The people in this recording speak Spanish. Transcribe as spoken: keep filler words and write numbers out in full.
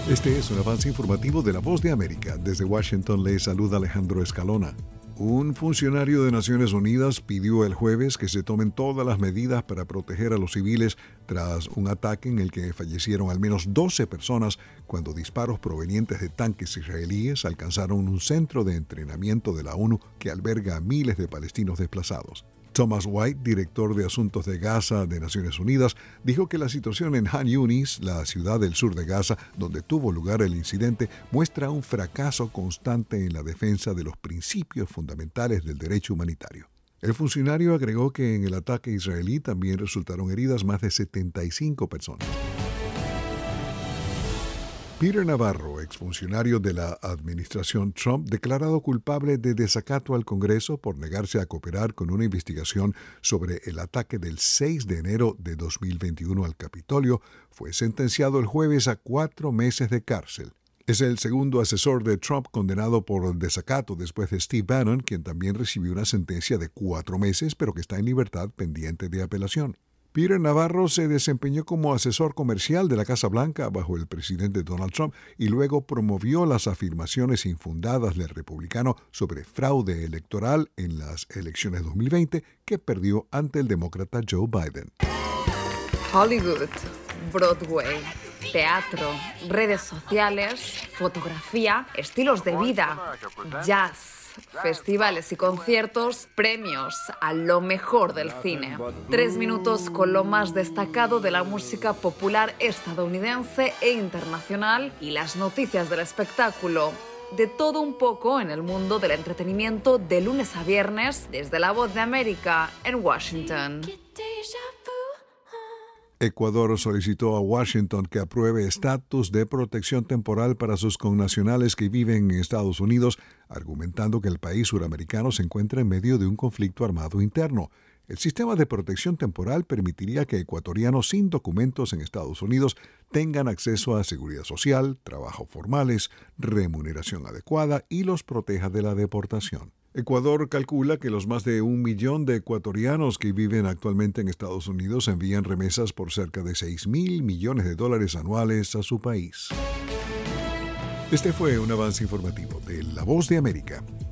Este es un avance informativo de La Voz de América. Desde Washington le saluda Alejandro Escalona. Un funcionario de Naciones Unidas pidió el jueves que se tomen todas las medidas para proteger a los civiles tras un ataque en el que fallecieron al menos doce personas cuando disparos provenientes de tanques israelíes alcanzaron un centro de entrenamiento de la ONU que alberga a miles de palestinos desplazados. Thomas White, director de Asuntos de Gaza de Naciones Unidas, dijo que la situación en Han Yunis, la ciudad del sur de Gaza, donde tuvo lugar el incidente, muestra un fracaso constante en la defensa de los principios fundamentales del derecho humanitario. El funcionario agregó que en el ataque israelí también resultaron heridas más de setenta y cinco personas. Peter Navarro, exfuncionario de la administración Trump, declarado culpable de desacato al Congreso por negarse a cooperar con una investigación sobre el ataque del seis de enero de dos mil veintiuno al Capitolio, fue sentenciado el jueves a cuatro meses de cárcel. Es el segundo asesor de Trump condenado por desacato después de Steve Bannon, quien también recibió una sentencia de cuatro meses, pero que está en libertad pendiente de apelación. Peter Navarro se desempeñó como asesor comercial de la Casa Blanca bajo el presidente Donald Trump y luego promovió las afirmaciones infundadas del republicano sobre fraude electoral en las elecciones dos mil veinte que perdió ante el demócrata Joe Biden. Hollywood, Broadway, teatro, redes sociales, fotografía, estilos de vida, jazz, festivales y conciertos, premios a lo mejor del cine. Tres minutos con lo más destacado de la música popular estadounidense e internacional y las noticias del espectáculo. De todo un poco en el mundo del entretenimiento de lunes a viernes desde La Voz de América en Washington. Ecuador solicitó a Washington que apruebe estatus de protección temporal para sus connacionales que viven en Estados Unidos, argumentando que el país suramericano se encuentra en medio de un conflicto armado interno. El sistema de protección temporal permitiría que ecuatorianos sin documentos en Estados Unidos tengan acceso a seguridad social, trabajo formales, remuneración adecuada y los proteja de la deportación. Ecuador calcula que los más de un millón de ecuatorianos que viven actualmente en Estados Unidos envían remesas por cerca de seis mil millones de dólares anuales a su país. Este fue un avance informativo de La Voz de América.